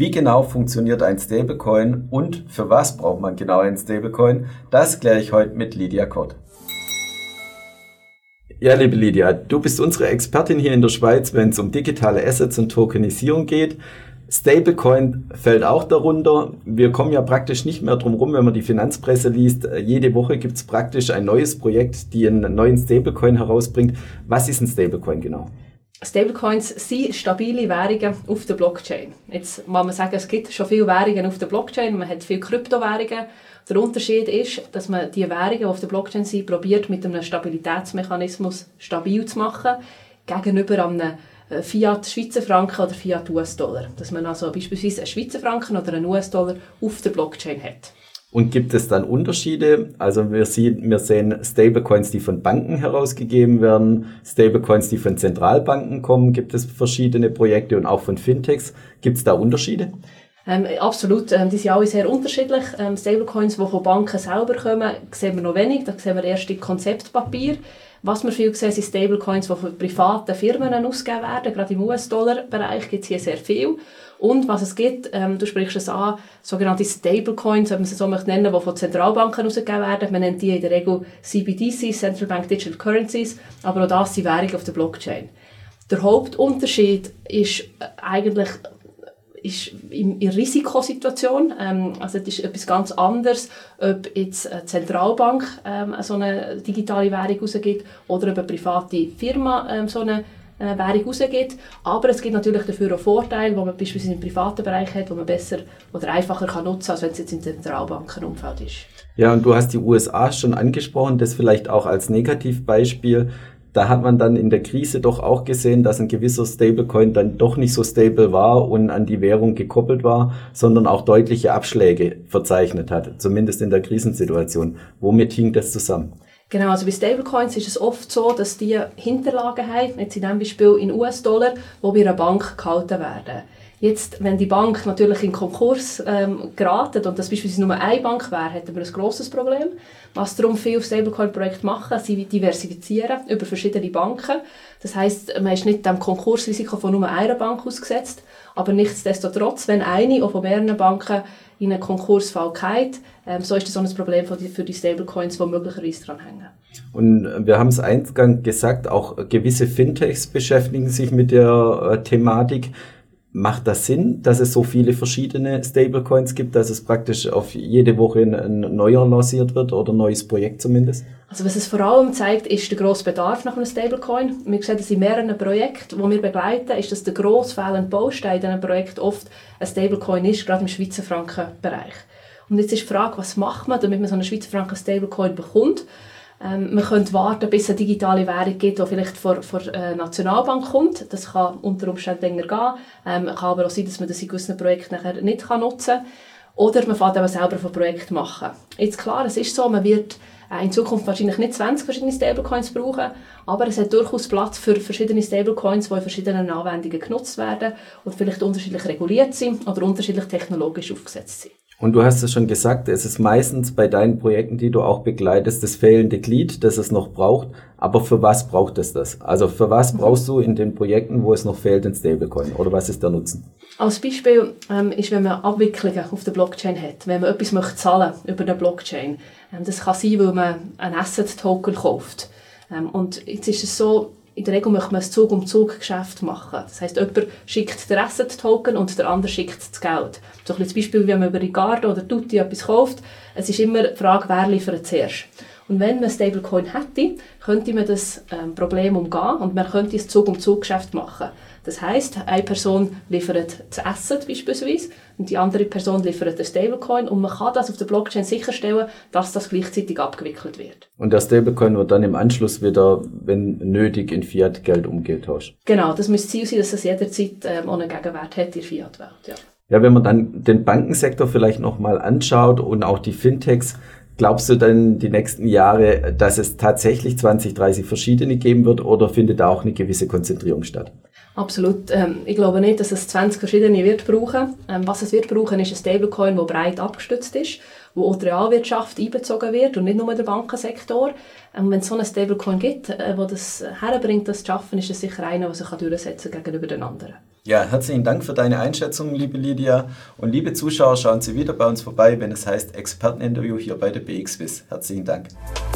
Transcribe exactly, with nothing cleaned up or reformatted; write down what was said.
Wie genau funktioniert ein Stablecoin und für was braucht man genau einen Stablecoin? Das kläre ich heute mit Lydia Kott. Ja, liebe Lydia, du bist unsere Expertin hier in der Schweiz, wenn es um digitale Assets und Tokenisierung geht. Stablecoin fällt auch darunter. Wir kommen ja praktisch nicht mehr drum rum, wenn man die Finanzpresse liest. Jede Woche gibt es praktisch ein neues Projekt, die einen neuen Stablecoin herausbringt. Was ist ein Stablecoin genau? Stablecoins sind stabile Währungen auf der Blockchain. Jetzt muss man sagen, es gibt schon viele Währungen auf der Blockchain, man hat viele Kryptowährungen. Der Unterschied ist, dass man die Währungen, die auf der Blockchain sind, probiert mit einem Stabilitätsmechanismus stabil zu machen, gegenüber einem Fiat Schweizer Franken oder Fiat U S-Dollar. Dass man also beispielsweise einen Schweizer Franken oder einen U S-Dollar auf der Blockchain hat. Und gibt es dann Unterschiede? Also wir sehen, wir sehen Stablecoins, die von Banken herausgegeben werden, Stablecoins, die von Zentralbanken kommen. Gibt es verschiedene Projekte und auch von Fintechs? Gibt es da Unterschiede? Ähm, absolut, ähm, die sind alle sehr unterschiedlich. Ähm, Stablecoins, die von Banken selber kommen, sehen wir noch wenig. Da sehen wir erst die Konzeptpapier. Was wir viel sehen, sind Stablecoins, die von privaten Firmen ausgegeben werden. Gerade im U S-Dollar-Bereich gibt es hier sehr viel. Und was es gibt, ähm, du sprichst es an, sogenannte Stablecoins, wenn man sie so möchte nennen, die von Zentralbanken ausgegeben werden. Man nennt die in der Regel C B D Cs, Central Bank Digital Currencies, aber auch das sind Währungen auf der Blockchain. Der Hauptunterschied ist eigentlich ist in der Risikosituation. Ähm, also das ist etwas ganz anderes, ob jetzt eine Zentralbank ähm, so eine digitale Währung rausgibt oder ob eine private Firma ähm, so eine äh, Währung rausgibt. Aber es gibt natürlich dafür auch Vorteile, die man beispielsweise im privaten Bereich hat, die man besser oder einfacher kann nutzen kann, als wenn es jetzt im Zentralbankenumfeld ist. Ja, und du hast die U S A schon angesprochen, das vielleicht auch als Negativbeispiel. Da hat man dann in der Krise doch auch gesehen, dass ein gewisser Stablecoin dann doch nicht so stable war und an die Währung gekoppelt war, sondern auch deutliche Abschläge verzeichnet hat, zumindest in der Krisensituation. Womit hing das zusammen? Genau, also bei Stablecoins ist es oft so, dass die Hinterlagen haben, jetzt in diesem Beispiel in U S-Dollar, die bei einer Bank gehalten werden. Jetzt, wenn die Bank natürlich in Konkurs ähm, geraten und das beispielsweise nur eine Bank wäre, hätten wir ein grosses Problem. Was darum viele Stablecoin-Projekte machen, sie diversifizieren über verschiedene Banken. Das heisst, man ist nicht dem Konkursrisiko von nur einer Bank ausgesetzt, aber nichtsdestotrotz, wenn eine oder von mehreren Banken in einen Konkursfall geht, ähm, so ist das auch ein Problem für die, für die Stablecoins, die möglicherweise dran hängen. Und wir haben es eingangs gesagt, auch gewisse Fintechs beschäftigen sich mit der äh, Thematik. Macht das Sinn, dass es so viele verschiedene Stablecoins gibt, dass es praktisch auf jede Woche ein, ein neuer lanciert wird oder ein neues Projekt zumindest? Also was es vor allem zeigt, ist der grosse Bedarf nach einem Stablecoin. Wir sehen das in mehreren Projekten, die wir begleiten, ist, dass der grosse fehlende Baustein in diesem Projekt oft ein Stablecoin ist, gerade im Schweizer Franken-Bereich. Und jetzt ist die Frage, was macht man, damit man so einen Schweizer Franken-Stablecoin bekommt? Ähm, man könnte warten, bis es eine digitale Währung gibt, die vielleicht von der Nationalbank kommt. Das kann unter Umständen länger gehen. Ähm, kann aber auch sein, dass man das in gewissen Projekten nachher nicht nutzen kann. Oder man fängt aber selber ein Projekt machen. Jetzt klar, es ist so, man wird äh, in Zukunft wahrscheinlich nicht zwanzig verschiedene Stablecoins brauchen, aber es hat durchaus Platz für verschiedene Stablecoins, die in verschiedenen Anwendungen genutzt werden und vielleicht unterschiedlich reguliert sind oder unterschiedlich technologisch aufgesetzt sind. Und du hast es schon gesagt, es ist meistens bei deinen Projekten, die du auch begleitest, das fehlende Glied, das es noch braucht. Aber für was braucht es das? Also für was brauchst du in den Projekten, wo es noch fehlt, ein Stablecoin? Oder was ist der Nutzen? Als Beispiel ähm, ist, wenn man Abwicklungen auf der Blockchain hat, wenn man etwas möchte zahlen über eine Blockchain. Ähm, das kann sein, weil man einen Asset-Token kauft. Ähm, und jetzt ist es so, in der Regel möchte man ein Zug-um-Zug-Geschäft machen. Das heisst, jemand schickt den Asset-Token und der andere schickt das Geld. So ein Beispiel, wenn man über Ricardo oder Tutti etwas kauft. Es ist immer die Frage, wer liefert zuerst. Und wenn man Stablecoin hätte, könnte man das ähm, Problem umgehen und man könnte ein Zug-um-Zug-Geschäft machen. Das heisst, eine Person liefert das Asset beispielsweise und die andere Person liefert den Stablecoin und man kann das auf der Blockchain sicherstellen, dass das gleichzeitig abgewickelt wird. Und der Stablecoin wird dann im Anschluss wieder, wenn nötig, in Fiat-Geld umgetauscht? Genau, das müsste Ziel sein, dass es jederzeit ähm, auch einen Gegenwert hat in der Fiat-Welt. Ja. Ja, wenn man dann den Bankensektor vielleicht nochmal anschaut und auch die Fintechs, glaubst du denn die nächsten Jahre, dass es tatsächlich zwanzig, dreißig verschiedene geben wird oder findet da auch eine gewisse Konzentrierung statt? Absolut. Ähm, ich glaube nicht, dass es zwanzig verschiedene wird brauchen. Ähm, was es wird brauchen, ist ein Stablecoin, der breit abgestützt ist, wo auch die Realwirtschaft einbezogen wird und nicht nur der Bankensektor. Ähm, wenn es so einen Stablecoin gibt, äh, der das herbringt, das zu schaffen, ist es sicher einer, der sich durchsetzen kann gegenüber den anderen. Ja, herzlichen Dank für deine Einschätzung, liebe Lydia. Und liebe Zuschauer, schauen Sie wieder bei uns vorbei, wenn es heißt Experteninterview hier bei der B X Wiss. Herzlichen Dank.